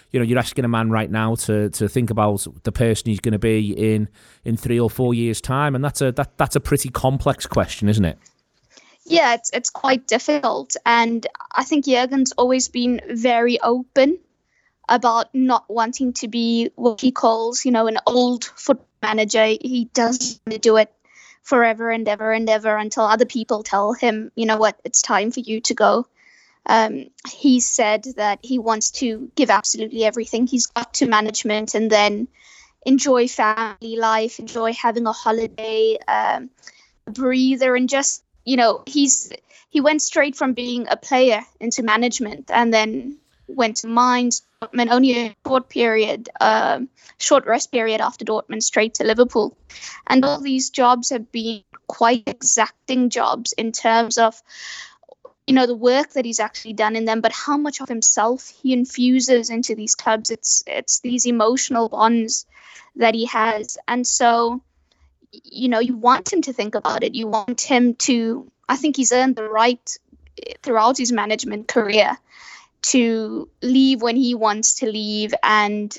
you're asking a man right now to think about the person he's going to be in 3 or 4 years' time, and that's a pretty complex question, isn't it? Yeah, it's quite difficult, and I think Jurgen's always been very open about not wanting to be what he calls, an old football manager. He doesn't want to do it forever and ever and ever until other people tell him, what, it's time for you to go. He said that he wants to give absolutely everything he's got to management and then enjoy family life, enjoy having a holiday, a breather, and just, he went straight from being a player into management and then went to Mainz, Dortmund, only a short rest period after Dortmund, straight to Liverpool. And all these jobs have been quite exacting jobs in terms of, the work that he's actually done in them, but how much of himself he infuses into these clubs. It's these emotional bonds that he has. And so, you want him to think about it. You want him to, I think he's earned the right throughout his management career to leave when he wants to leave, and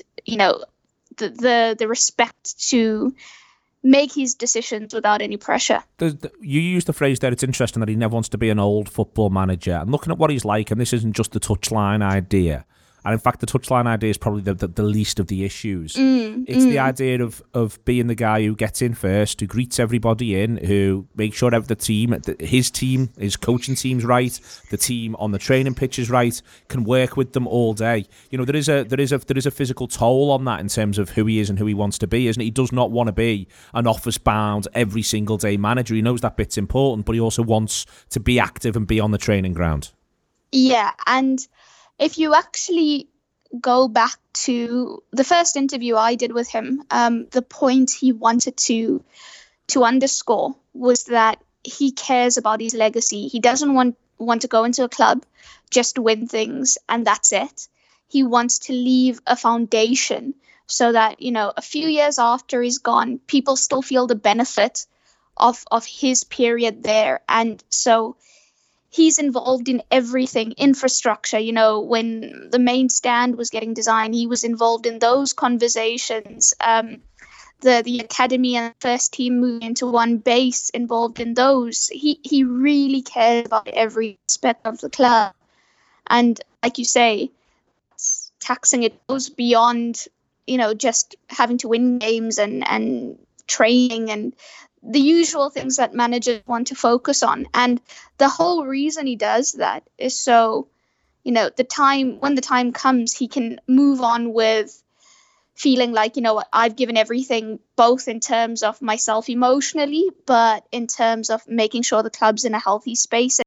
the respect to make his decisions without any pressure. You used the phrase there, it's interesting that he never wants to be an old football manager, and looking at what he's like, and this isn't just the touchline idea, and in fact the touchline idea is probably the least of the issues. It's the idea of being the guy who gets in first, who greets everybody in, who makes sure that his coaching team's right, the team on the training pitch is right, can work with them all day. There is a physical toll on that in terms of who he is and who he wants to be, isn't it? He does not want to be an office-bound, every single day manager. He knows that bit's important, but he also wants to be active and be on the training ground. Yeah, and if you actually go back to the first interview I did with him, the point he wanted to underscore was that he cares about his legacy. He doesn't want to go into a club just to win things and that's it. He wants to leave a foundation so that, a few years after he's gone, people still feel the benefit of his period there. And so he's involved in everything, infrastructure. When the main stand was getting designed, he was involved in those conversations. The academy and first team moving into one base, involved in those. He really cares about every aspect of the club. And like you say, taxing it goes beyond, just having to win games and training and the usual things that managers want to focus on. And the whole reason he does that is so, when the time comes, he can move on with feeling like, I've given everything, both in terms of myself emotionally, but in terms of making sure the club's in a healthy space.